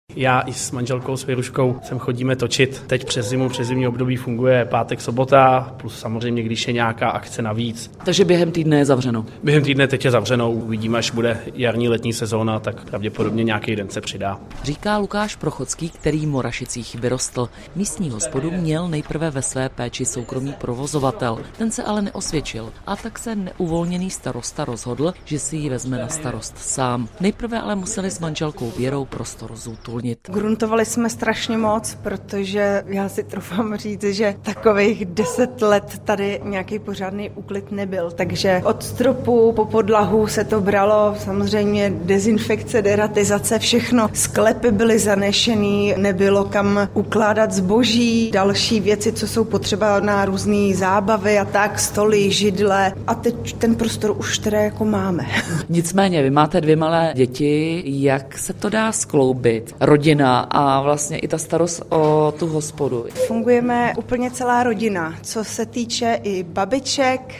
Já i s manželkou, s Věruškou sem chodíme točit. Teď přes zimu, přes zimní období funguje pátek, sobota, plus samozřejmě, když je nějaká akce navíc. Takže během týdne je zavřeno? Během týdne teď je zavřeno, uvidíme, až bude jarní letní sezóna, tak pravděpodobně nějaký den se přidá. Říká Lukáš Prochodský, který v Morašicích vyrostl. Místní hospodu měl nejprve ve své péči soukromý provozovatel. Ten se ale neosvědčil a tak se neuvolněný starosta rozhodl, že si ji vezme na starost sám. Nejprve ale museli s manželkou Věrou prostor zútulnit. Gruntovali jsme strašně moc, protože já si troufám říct, že takových 10 let tady nějaký pořádný úklid nebyl. Takže od stropu po podlahu se to bralo, samozřejmě dezinfekce, deratizace, všechno. Sklepy byly zanešený, nebylo kam ukládat zboží, další věci, co jsou potřeba na různé zábavy a tak, stoly, židle. A teď ten prostor už teda jako máme. Nicméně, vy máte 2 malé děti, jak se to dá skloubit? Rodina a vlastně i ta starost o tu hospodu. Fungujeme úplně celá rodina, co se týče i babiček,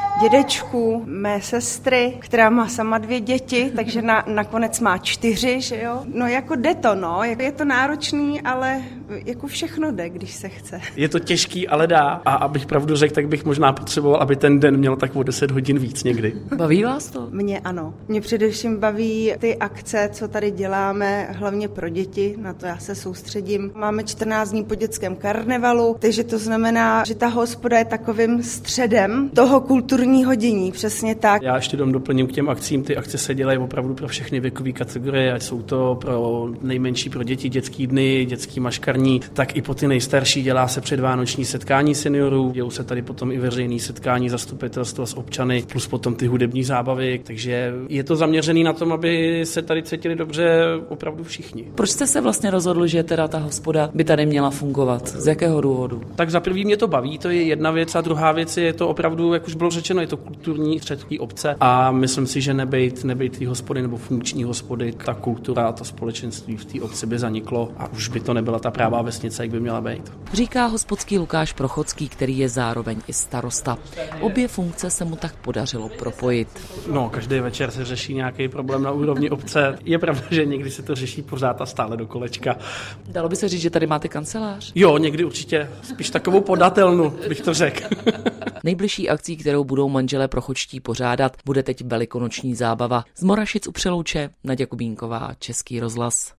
dědečků, mé sestry, která má sama 2 děti, takže nakonec má 4, že jo? No jako jde to, no, je to náročný, ale jako všechno jde, když se chce. Je to těžký, ale dá. A abych pravdu řekl, tak bych možná potřeboval, aby ten den měl tak o 10 hodin víc někdy. Baví vás to? Mě ano. Mě především baví ty akce, co tady děláme, hlavně pro děti, na to já se soustředím. Máme 14 dní po dětském karnevalu, takže to znamená, že ta hospoda je takovým středem toho kulturního dění, přesně tak. Já ještě doplním k těm akcím, ty akce se dělají opravdu pro všechny věkové kategorie, ať jsou to pro nejmenší, pro děti, dětský dny, dětský maškarní, tak i po ty nejstarší dělá se předvánoční setkání seniorů, dělou se tady potom i veřejný setkání zastupitelstva s občany, plus potom ty hudební zábavy, takže je to zaměřený na tom, aby se tady cítili dobře opravdu všichni. Proč jste se vlastně rozhodl, že teda ta hospoda by tady měla fungovat? Z jakého důvodu? Tak za prvý mě to baví, to je jedna věc, a druhá věc je to opravdu, jak už bylo řečeno, je to kulturní střed obce a myslím si, že nebejt té hospody nebo funkční hospody, ta kultura a to společenství v té obci by zaniklo a už by to nebyla ta prává vesnice, jak by měla být. Říká hospodský Lukáš Prochodský, který je zároveň i starosta. Obě funkce se mu tak podařilo propojit. No, každý večer se řeší nějaký problém na úrovni obce. Je pravda, že někdy se to řeší pořád a stále do kolečka. Dalo by se říct, že tady máte kancelář? Jo, někdy určitě. Spíš takovou podatelnu, bych to řekl. Nejbližší akcí, kterou budou manželé Prochodští pořádat, bude teď velikonoční zábava. Z Morašic u Přelouče, Naďa Kubínková, Český rozhlas.